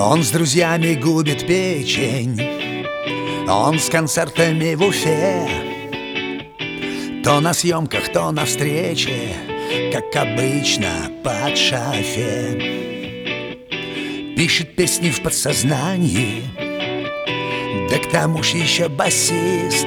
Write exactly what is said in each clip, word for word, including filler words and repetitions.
Он с друзьями губит печень, он с концертами в Уфе, то на съемках, то на встрече, как обычно, под шофе. Пишет песни в подсознании, да к тому ж еще басист.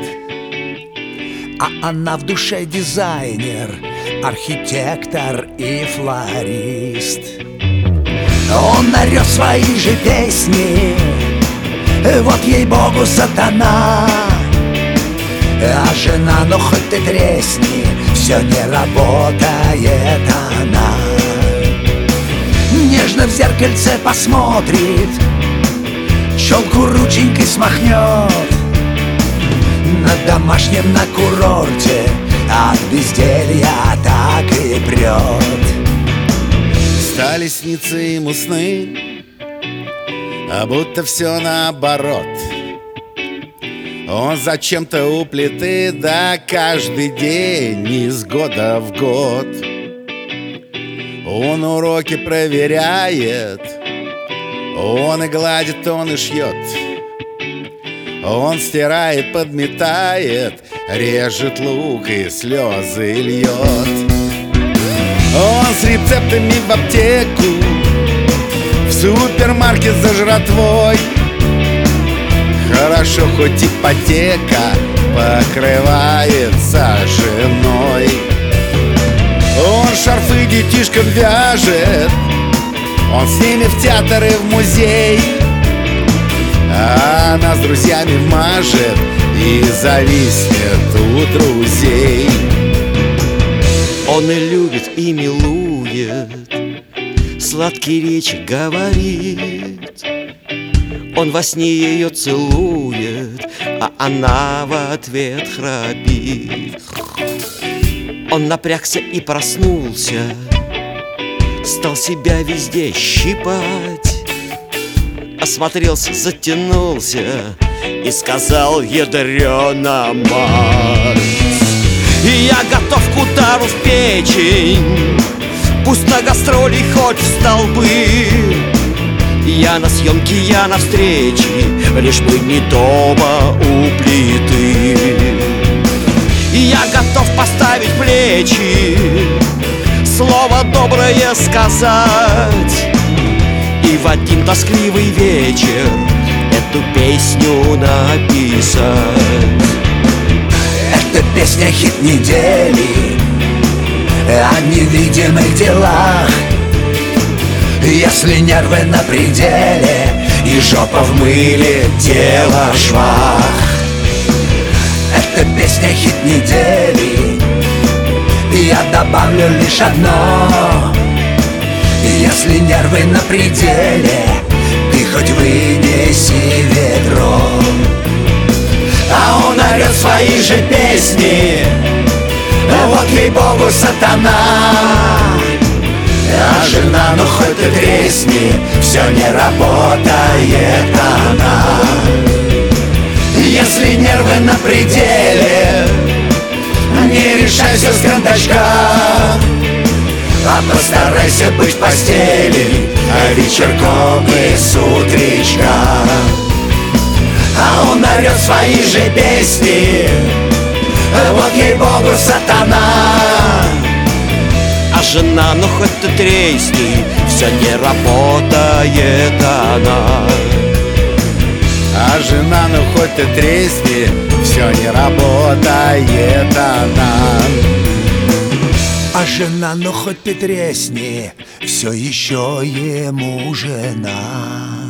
А она в душе дизайнер, архитектор и флорист. Он орет свои же песни, вот ей-богу сатана. А жена, ну хоть ты тресни, все не работает она. Нежно в зеркальце посмотрит, челку рученькой смахнет. На домашнем, на курорте от безделья так и прет. Стали сниться ему сны, а будто все наоборот. Он зачем-то у плиты, да каждый день из года в год. Он уроки проверяет, он и гладит, он и шьет. Он стирает, подметает, режет лук и слезы льет. Он с рецептами в аптеку, в супермаркет за жратвой. Хорошо, хоть ипотека покрывается женой. Он шарфы детишкам вяжет, он с ними в театр и в музей. А она с друзьями мажет и зависнет у друзей. Он и любит, и милует, сладкие речи говорит. Он во сне ее целует, а она в ответ храпит. Он напрягся и проснулся, стал себя везде щипать. Осмотрелся, затянулся и сказал: ядрёна мать. И я готов к удару в печень, пусть на гастроли, хоть в столбы. Я на съемке, я на встрече, лишь бы не дома у плиты. И я готов поставить плечи, слово доброе сказать, и в один тоскливый вечер эту песню написать. Эта песня хит недели о невидимых делах. Если нервы на пределе и жопа в мыле, тело в швах. Эта песня хит недели, я добавлю лишь одно: если нервы на пределе, ты хоть вынеси ведро. А он орет свои же песни, вот ей-богу сатана. А жена, ну хоть ты тресни, все не работает она. Если нервы на пределе, не решай все с кондачка, а постарайся быть в постели, а вечерком и с утречка. А он орет свои же песни, вот ей-богу сатана. А жена, ну хоть ты тресни, все не работает она. А жена, ну хоть ты тресни, все не работает она. А жена, ну хоть ты тресни, все еще ему жена.